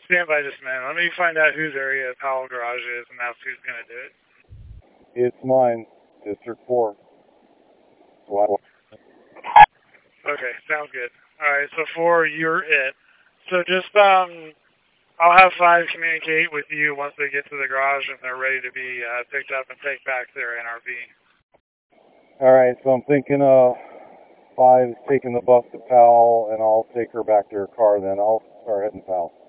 Stand by just a minute. Let me find out whose area Powell Garage is, and that's who's going to do it. It's mine, District 4. What? Okay, sounds good. Alright, so 4, you're it. So just, I'll have 5 communicate with you once they get to the garage and they're ready to be picked up and take back to their NRV. Alright, so I'm thinking 5 is taking the bus to Powell, and I'll take her back to her car then. I'll start heading to Powell.